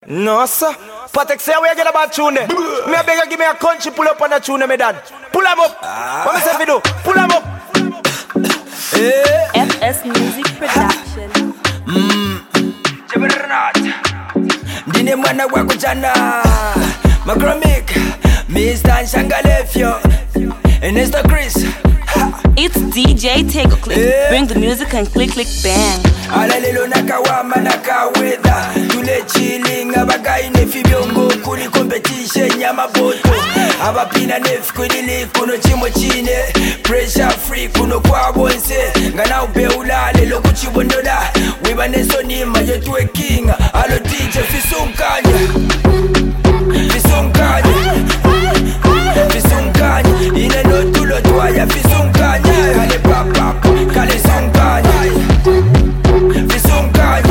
No, sir. Patek say where you get about tune. Me a beg you give me a country pull up on the tune, me dad. Pull them up. What me say if you do? Pull them up. FS Music Production. Dine mwana wako jana Magramic Mr. Shangalefyo Nesta Chris. It's DJ Take a Click. Bring the music and click bang. Alalelo nakawama nakaweda Tule chilling abagai nefi byongo kuli competition ya maboto Abapina nefi kudili kuno chimo chine Pressure free kuno kwa bonse Ngana ube ulale loku chibondola Wiba neso nima yetuwe king Alo DJ fisunkanya Fisunkanya Fisunkanya Ine no tulo tuwaya fisunkanya Kale papa kale sunkanya Fisunkanya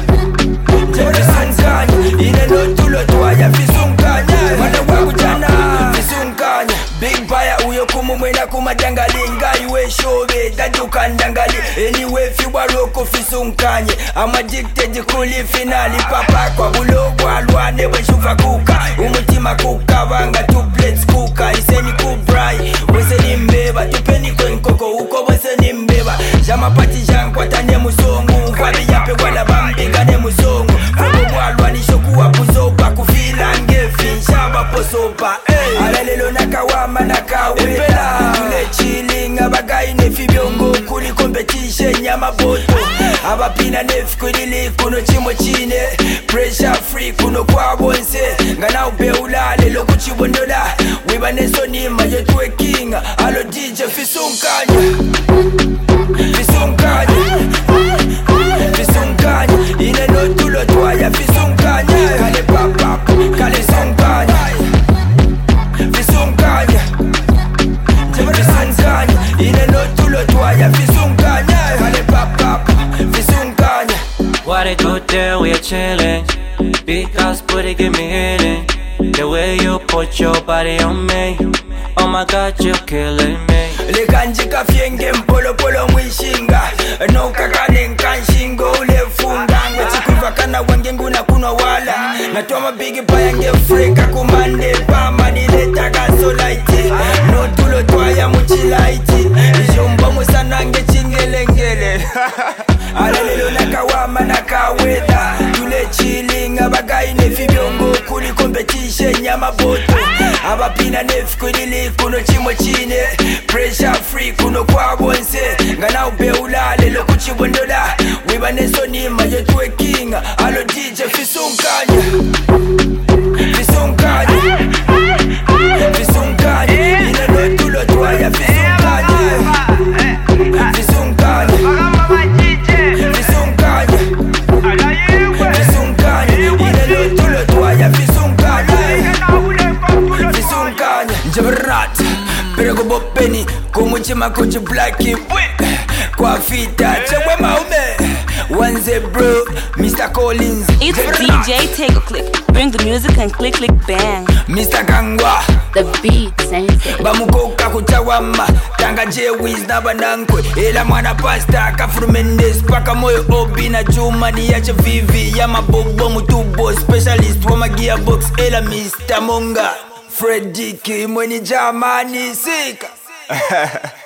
Fisunkanya Ine no tulo tuwaya fisunkanya Wana waku jana Fisunkanya Big Baya uyo kumumwena kumadangalinga Iwe shobe daduka ndangali Anyway fiwa roko fisunkanye I'm addicted kuli finali Papa kwa bulogu alwane weshufa kuka Umutima kuka vanga 2 plates kuka Iseni kubrai Wese nimbeba Tupeni kwen koko uko wese nimbeba Jama pati jankwa tane musongu Wabi yape wala bambiga ne musongu Fuko walwani shoku wapuzopa Kufila ngefi Shaba posopa Alalelo nakawama nakawela Tule chilling abagai nefi byongo Kuli competition ya maboto Abapina nefi kudili kuno chimo chine Pressure free kuno kwa bonse Ngana ube ulale loku chibondola Wiba neso nima yetuwe king Alo DJ fisunkanya Fisunkanya Fisunkanya Ine no tulo tuwaya fisunkanya Kale papa kale sunkanya Fisunkanya Fisunkanya Ine no tulo tuwaya fisunkanya Kale papa fisunkanya. Why they go there, we are chilling Because booty give me healing The way you put your body on me Oh my God, you're killing me Lekanjika fienge mpolo polo mwishinga No kakane nkanshingo ulefunga Ngachikuva kana wangengu na kunwa wala Natoma bigi payange freka kumande Pama nileta gaso laiti No tulo twaya muchilaiti Jumbo musanange chingelengele Alalelo nakawama nakaweda Tule chilling abagai nefi byongo Kuli competition ya maboto Abapina nefi kudili kuno chimo chine Pressure free kuno kwa bonse Ngana ube ulale loku chibondola Wiba neso nima yetuwe king Alo DJ fisunkanya Fisunkanya Fisunkanya Ina no tulo tuwaya fisunkanya Fisunkanya Fisunkanya Fisunkanya Ina no tulo tuwaya fisunkanya Fisunkanya Jabrat Perego bopeni Kumuchima kuchi blacki Kwa fita Chewe maume Wanze bro Mr. Collins It's DJ Take a Click. Bring the music and click bang. Mr. Kangwa The beat sensei. Bamukoka kuchawama Tanga J-Wiz na banankwe Ela mwana pasta Kafuru Mendes Paka moyo obi na juma Ni yache vivi Ya mabobo mutubo Specialist wa gearbox Ela Mr. Monga Fred Dicky Mweni jamani sika